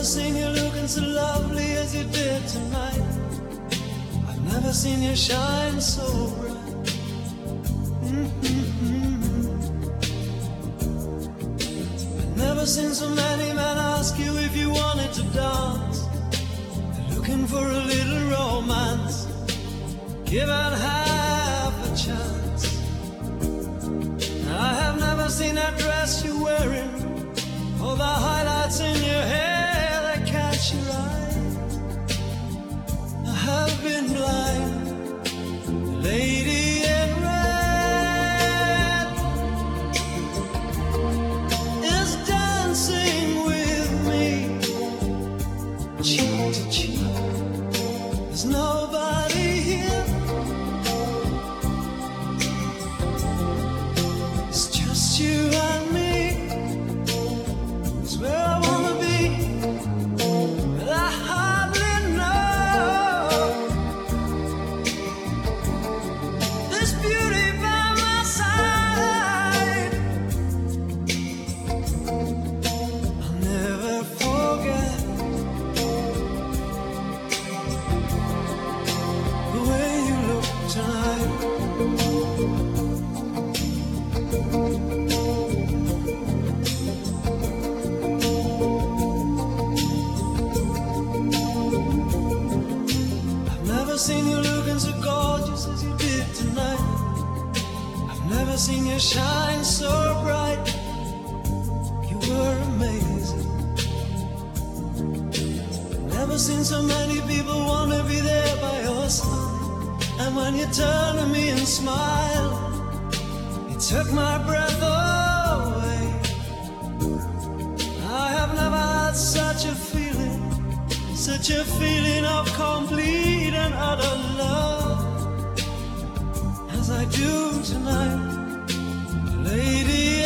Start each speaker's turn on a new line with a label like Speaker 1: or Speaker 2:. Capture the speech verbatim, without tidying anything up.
Speaker 1: never seen you looking so lovely as you did tonight. I've never seen you shine so bright. Mm-hmm. I've never seen so many men ask you if you wanted to dance. They're looking for a little romance, given half a chance. I have never seen that dress you're wearing, or the highlights in your hair that catch your eye. I have been blind. The lady in red is dancing with me, cheek to cheek. There's nobody here. It's just you and me. It's where I wanna be, but I hardly know. This beauty by my side, I'll never forget the way you look tonight. I've never seen you looking so gorgeous as you did tonight. I've never seen you shine so bright. You were amazing. Never seen so many people want to be there by your side. And when you turn to me and smile, it took my breath away. I have never had such a feeling, such a feeling of complete and utter love as I do tonight, lady.